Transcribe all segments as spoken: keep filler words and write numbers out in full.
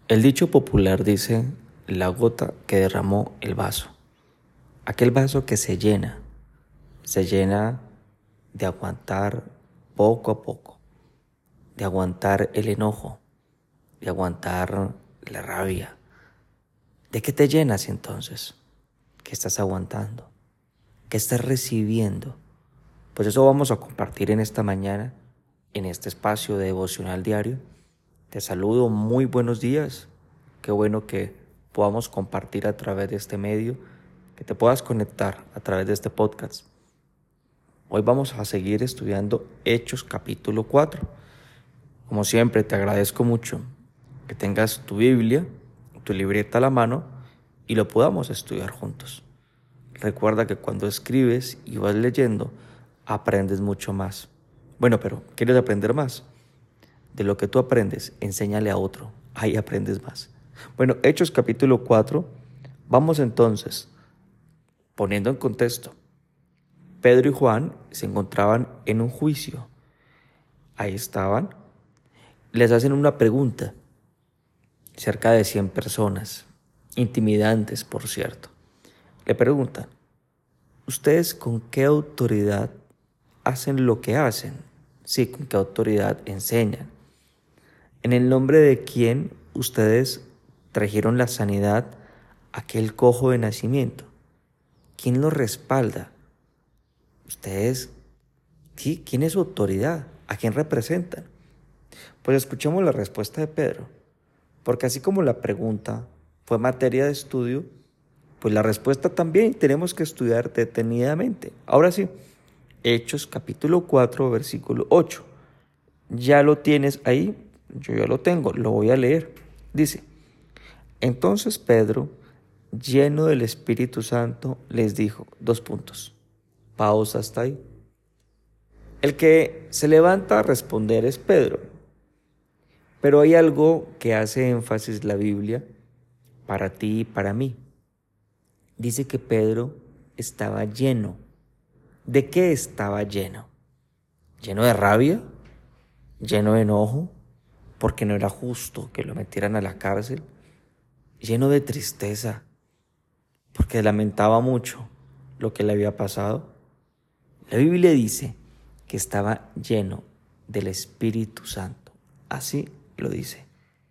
El dicho popular dice, la gota que derramó el vaso. Aquel vaso que se llena, se llena de aguantar poco a poco, de aguantar el enojo, de aguantar la rabia. ¿De qué te llenas entonces? ¿Qué estás aguantando? ¿Qué estás recibiendo? Pues eso vamos a compartir en esta mañana, en este espacio de devocional diario. Te saludo, muy buenos días. Qué bueno que podamos compartir a través de este medio, que te puedas conectar a través de este podcast. Hoy vamos a seguir estudiando Hechos capítulo cuatro. Como siempre, te agradezco mucho que tengas tu Biblia, tu libreta a la mano y lo podamos estudiar juntos. Recuerda que cuando escribes y vas leyendo, aprendes mucho más. Bueno, pero ¿quieres aprender más? De lo que tú aprendes, enséñale a otro. Ahí aprendes más. Bueno, Hechos capítulo cuatro, vamos entonces, poniendo en contexto. Pedro y Juan se encontraban en un juicio. Ahí estaban. Les hacen una pregunta. Cerca de cien personas, intimidantes, por cierto. Le preguntan, ¿ustedes con qué autoridad hacen lo que hacen? Sí, ¿con qué autoridad enseñan? ¿En el nombre de quién ustedes trajeron la sanidad a aquel cojo de nacimiento? ¿Quién lo respalda? ¿Ustedes? ¿Sí? ¿Quién es su autoridad? ¿A quién representan? Pues escuchemos la respuesta de Pedro, porque así como la pregunta fue materia de estudio, pues la respuesta también tenemos que estudiar detenidamente. Ahora sí, Hechos capítulo cuatro, versículo ocho. ¿Ya lo tienes ahí? Yo ya lo tengo, lo voy a leer. Dice, entonces Pedro, lleno del Espíritu Santo, les dijo, dos puntos, pausa hasta ahí. El que se levanta a responder es Pedro, pero hay algo que hace énfasis la Biblia para ti y para mí. Dice que Pedro estaba lleno. ¿De qué estaba lleno? ¿Lleno de rabia? ¿Lleno de enojo? Porque no era justo que lo metieran a la cárcel. Lleno de tristeza, porque lamentaba mucho lo que le había pasado. La Biblia dice que estaba lleno del Espíritu Santo. Así lo dice.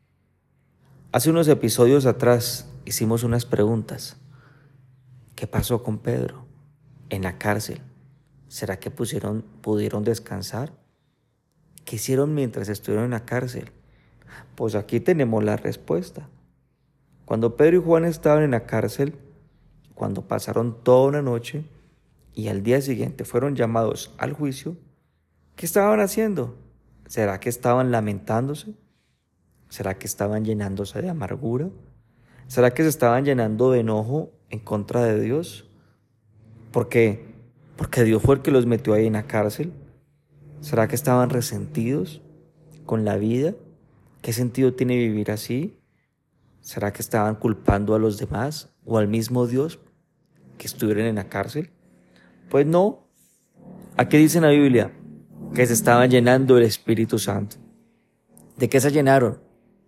Hace unos episodios atrás hicimos unas preguntas. ¿Qué pasó con Pedro en la cárcel? ¿Será que pusieron, pudieron descansar? ¿Qué hicieron mientras estuvieron en la cárcel? Pues aquí tenemos la respuesta. Cuando Pedro y Juan estaban en la cárcel, cuando pasaron toda una noche y al día siguiente fueron llamados al juicio, ¿qué estaban haciendo? ¿Será que estaban lamentándose? ¿Será que estaban llenándose de amargura? ¿Será que se estaban llenando de enojo en contra de Dios? ¿Por qué? ¿Porque Dios fue el que los metió ahí en la cárcel? ¿Será que estaban resentidos con la vida? ¿Qué sentido tiene vivir así? ¿Será que estaban culpando a los demás o al mismo Dios que estuvieron en la cárcel? Pues no. Aquí dice en la Biblia que se estaban llenando del Espíritu Santo. ¿De qué se llenaron?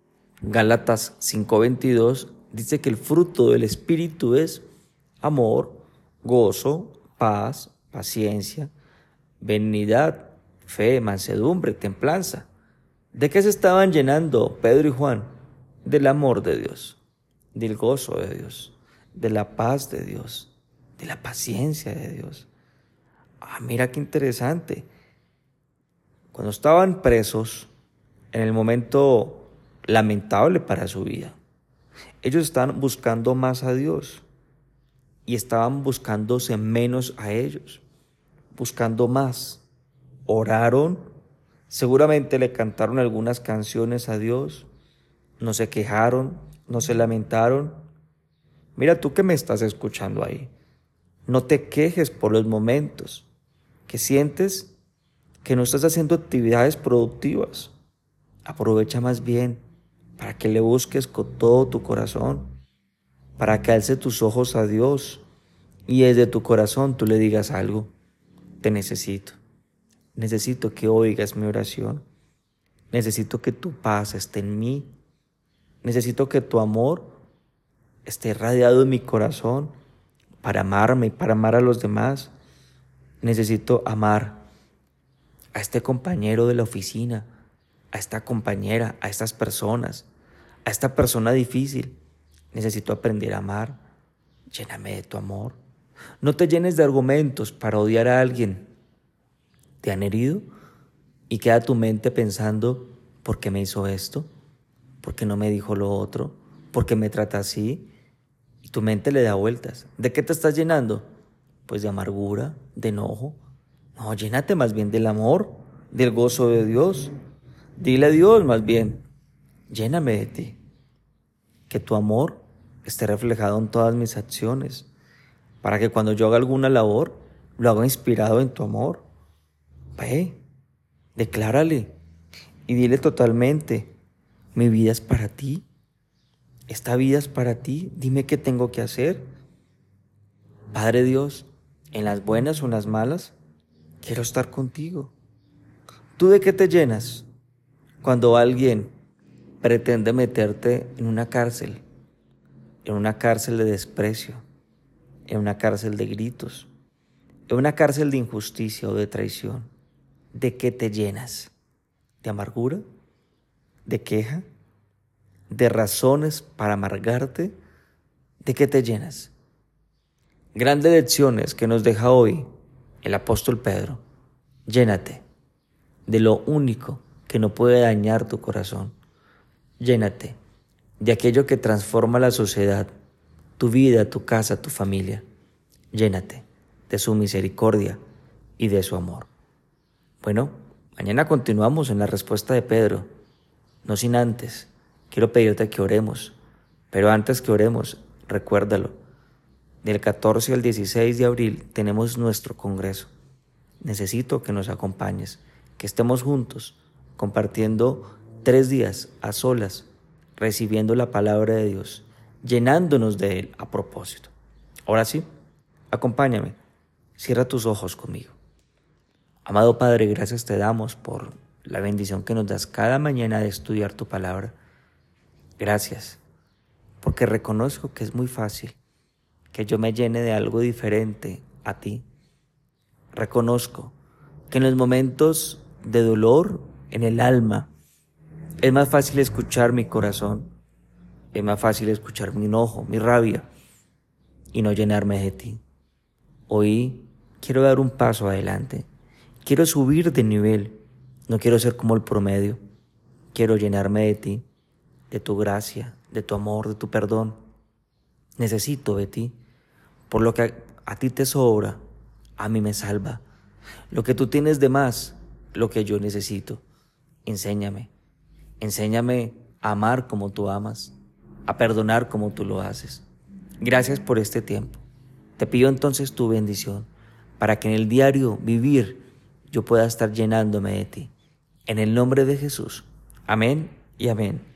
Gálatas cinco veintidós dice que el fruto del Espíritu es amor, gozo, paz, paciencia, benignidad, fe, mansedumbre, templanza. ¿De qué se estaban llenando Pedro y Juan? Del amor de Dios, del gozo de Dios, de la paz de Dios, de la paciencia de Dios. Ah, mira qué interesante. Cuando estaban presos, en el momento lamentable para su vida, ellos estaban buscando más a Dios y estaban buscándose menos a ellos, buscando más. Oraron, seguramente le cantaron algunas canciones a Dios, no se quejaron, no se lamentaron. Mira tú que me estás escuchando ahí. No te quejes por los momentos que sientes que no estás haciendo actividades productivas. Aprovecha más bien para que le busques con todo tu corazón, para que alce tus ojos a Dios y desde tu corazón tú le digas algo. Te necesito. Necesito que oigas mi oración. Necesito que tu paz esté en mí. Necesito que tu amor esté radiado en mi corazón para amarme y para amar a los demás. Necesito amar a este compañero de la oficina, a esta compañera, a estas personas, a esta persona difícil. Necesito aprender a amar. Lléname de tu amor. No te llenes de argumentos para odiar a alguien. ¿Te han herido? Y queda tu mente pensando, ¿por qué me hizo esto? ¿Por qué no me dijo lo otro? ¿Por qué me trata así? Y tu mente le da vueltas. ¿De qué te estás llenando? Pues de amargura, de enojo. No, llénate más bien del amor, del gozo de Dios. Dile a Dios más bien, lléname de ti. Que tu amor esté reflejado en todas mis acciones, para que cuando yo haga alguna labor, lo haga inspirado en tu amor. Ve, declárale y dile totalmente, mi vida es para ti, esta vida es para ti, dime qué tengo que hacer. Padre Dios, en las buenas o en las malas, quiero estar contigo. ¿Tú de qué te llenas cuando alguien pretende meterte en una cárcel, en una cárcel de desprecio, en una cárcel de gritos, en una cárcel de injusticia o de traición? ¿De qué te llenas? ¿De amargura? ¿De queja? ¿De razones para amargarte? ¿De qué te llenas? Grandes lecciones que nos deja hoy el apóstol Pedro. Llénate de lo único que no puede dañar tu corazón. Llénate de aquello que transforma la sociedad, tu vida, tu casa, tu familia. Llénate de su misericordia y de su amor. Bueno, mañana continuamos en la respuesta de Pedro. No sin antes, quiero pedirte que oremos. Pero antes que oremos, recuérdalo. Del catorce al dieciséis de abril tenemos nuestro congreso. Necesito que nos acompañes, que estemos juntos, compartiendo tres días a solas, recibiendo la palabra de Dios, llenándonos de Él a propósito. Ahora sí, acompáñame, cierra tus ojos conmigo. Amado Padre, gracias te damos por la bendición que nos das cada mañana de estudiar tu palabra. Gracias, porque reconozco que es muy fácil que yo me llene de algo diferente a ti. Reconozco que en los momentos de dolor en el alma es más fácil escuchar mi corazón, es más fácil escuchar mi enojo, mi rabia y no llenarme de ti. Hoy quiero dar un paso adelante, quiero subir de nivel, no quiero ser como el promedio, quiero llenarme de ti, de tu gracia, de tu amor, de tu perdón. Necesito de ti, por lo que a, a ti te sobra, a mí me salva. Lo que tú tienes de más, lo que yo necesito. Enséñame, enséñame a amar como tú amas, a perdonar como tú lo haces. Gracias por este tiempo. Te pido entonces tu bendición, para que en el diario vivir yo pueda estar llenándome de ti. En el nombre de Jesús. Amén y amén.